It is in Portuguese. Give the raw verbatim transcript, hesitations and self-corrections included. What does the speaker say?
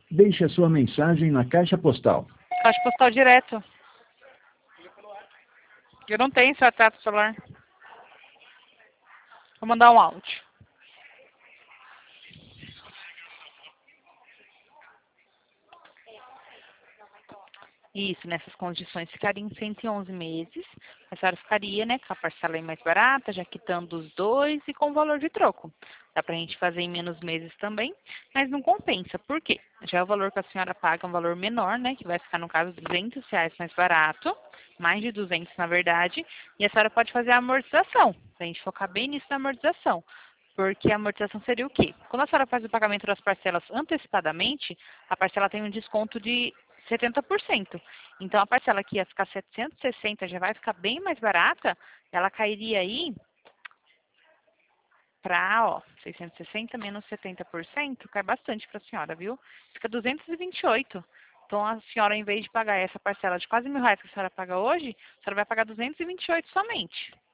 Deixe a sua mensagem na caixa postal. Caixa postal direto. Eu não tenho esse WhatsApp no celular. Vou mandar um áudio. Isso, nessas condições ficaria em cento e onze meses. A senhora ficaria, né, com a parcela aí mais barata, já quitando os dois e com o valor de troco. Dá pra gente fazer em menos meses também, mas não compensa. Por quê? Já o valor que a senhora paga é um valor menor, né, que vai ficar, no caso, duzentos reais mais barato, mais de duzentos na verdade, e a senhora pode fazer a amortização, pra gente focar bem nisso na amortização. Porque a amortização seria o quê? Quando a senhora faz o pagamento das parcelas antecipadamente, a parcela tem um desconto de setenta por cento. Então, a parcela que ia ficar setecentos e sessenta já vai ficar bem mais barata, ela cairia aí para, ó, seiscentos e sessenta menos setenta por cento, cai bastante para a senhora, viu? Fica duzentos e vinte e oito. Então, a senhora, em vez de pagar essa parcela de quase mil reais que a senhora paga hoje, a senhora vai pagar duzentos e vinte e oito somente.